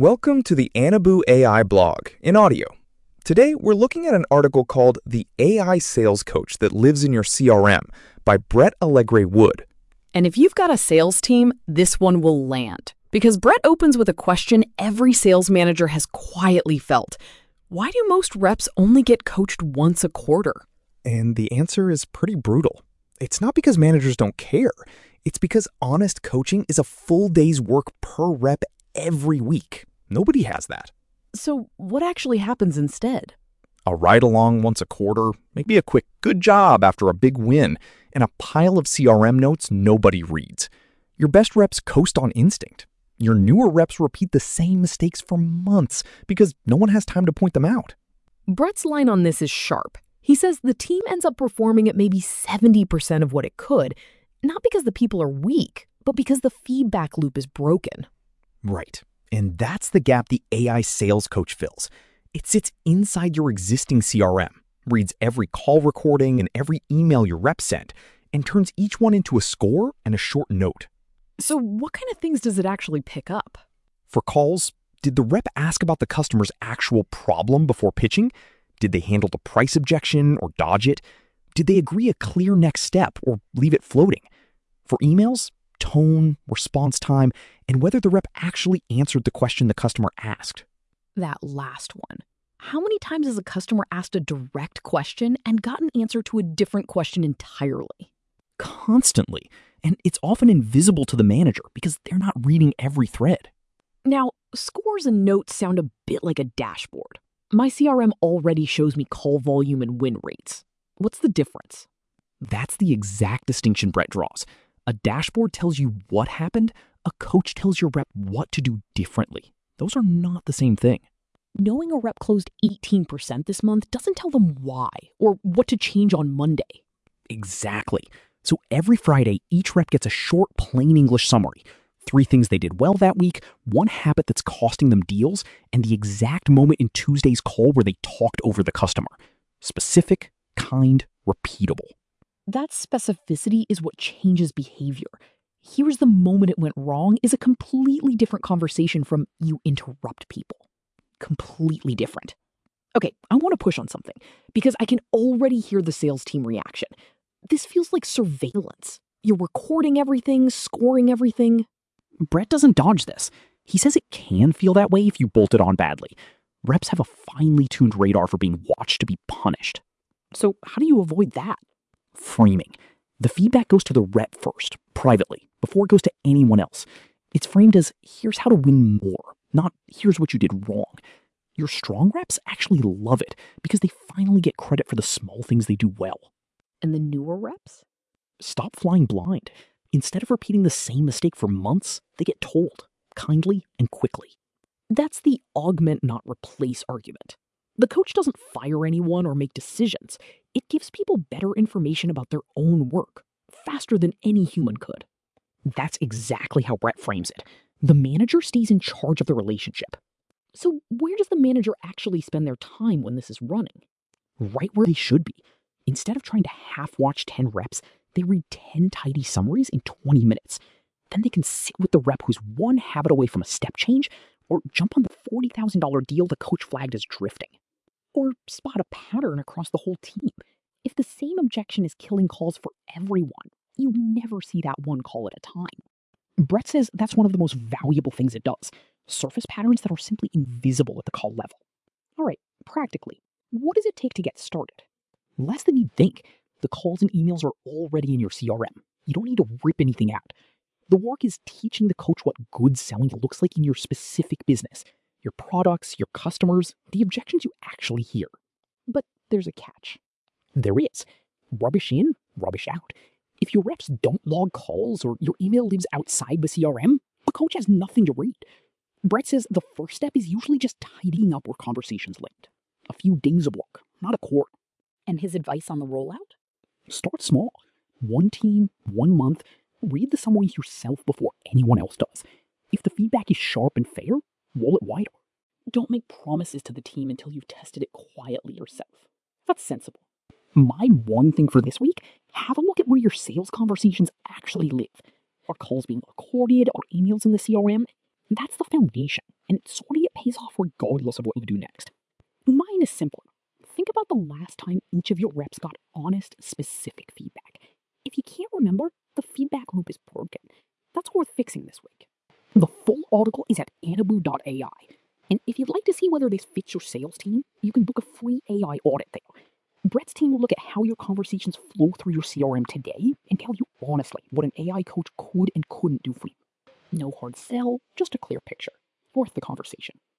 Welcome to the Anabu AI blog in audio. Today, we're looking at an article called The AI Sales Coach That Lives in Your CRM by Brett Allegre Wood. And if you've got a sales team, this one will land. Because Brett opens with a question every sales manager has quietly felt. Why do most reps only get coached once a quarter? And the answer is pretty brutal. It's not because managers don't care. It's because honest coaching is a full day's work per rep every week. Nobody has that. So what actually happens instead? A ride-along once a quarter, maybe a quick good job after a big win, and a pile of CRM notes nobody reads. Your best reps coast on instinct. Your newer reps repeat the same mistakes for months because no one has time to point them out. Brett's line on this is sharp. He says the team ends up performing at maybe 70% of what it could, not because the people are weak, but because the feedback loop is broken. Right. And that's the gap the AI sales coach fills. It sits inside your existing CRM, reads every call recording and every email your rep sent, and turns each one into a score and a short note. So what kind of things does it actually pick up? For calls, did the rep ask about the customer's actual problem before pitching? Did they handle the price objection or dodge it? Did they agree a clear next step or leave it floating? For emails, tone, response time, and whether the rep actually answered the question the customer asked. That last one. How many times has a customer asked a direct question and got an answer to a different question entirely? Constantly. And it's often invisible to the manager because they're not reading every thread. Now, scores and notes sound a bit like a dashboard. My CRM already shows me call volume and win rates. What's the difference? That's the exact distinction Brett draws. A dashboard tells you what happened. A coach tells your rep what to do differently. Those are not the same thing. Knowing a rep closed 18% this month doesn't tell them why or what to change on Monday. Exactly. So every Friday, each rep gets a short, plain English summary. 3 things they did well that week, 1 habit that's costing them deals, and the exact moment in Tuesday's call where they talked over the customer. Specific, kind, repeatable. That specificity is what changes behavior. Here's the moment it went wrong is a completely different conversation from you interrupt people. Completely different. Okay, I want to push on something because I can already hear the sales team reaction. This feels like surveillance. You're recording everything, scoring everything. Brett doesn't dodge this. He says it can feel that way if you bolt it on badly. Reps have a finely tuned radar for being watched to be punished. So how do you avoid that? Framing. The feedback goes to the rep first, privately, before it goes to anyone else. It's framed as, here's how to win more, not here's what you did wrong. Your strong reps actually love it because they finally get credit for the small things they do well. And the newer reps? Stop flying blind. Instead of repeating the same mistake for months, they get told, kindly and quickly. That's the augment, not replace argument. The coach doesn't fire anyone or make decisions. It gives people better information about their own work, faster than any human could. That's exactly how Brett frames it. The manager stays in charge of the relationship. So where does the manager actually spend their time when this is running? Right where they should be. Instead of trying to half-watch 10 reps, they read 10 tidy summaries in 20 minutes. Then they can sit with the rep who's 1 habit away from a step change, or jump on the $40,000 deal the coach flagged as drifting. Or spot a pattern across the whole team. If the same objection is killing calls for everyone, you never see that one call at a time. Brett says that's one of the most valuable things it does. Surface patterns that are simply invisible at the call level. All right, practically, what does it take to get started? Less than you'd think. The calls and emails are already in your CRM. You don't need to rip anything out. The work is teaching the coach what good selling looks like in your specific business. Your products, your customers, the objections you actually hear. But there's a catch. There is. Rubbish in, rubbish out. If your reps don't log calls or your email lives outside the CRM, the coach has nothing to read. Brett says the first step is usually just tidying up where conversations land. A few days of work, not a quarter. And his advice on the rollout? Start small. 1 team, 1 month. Read the summaries yourself before anyone else does. If the feedback is sharp and fair, roll it wider. Don't make promises to the team until you've tested it quietly yourself. That's sensible. My one thing for this week, have a look at where your sales conversations actually live. Are calls being recorded? Are emails in the CRM? That's the foundation, and sorting it pays off regardless of what you do next. Mine is simpler. Think about the last time each of your reps got honest, specific feedback. If you can't remember, the feedback loop is broken. That's worth fixing this week. The full article is at anabu.ai, and if you'd like to see whether this fits your sales team, you can book a free AI audit there. Brett's team will look at how your conversations flow through your CRM today and tell you honestly what an AI coach could and couldn't do for you. No hard sell, just a clear picture. Worth the conversation.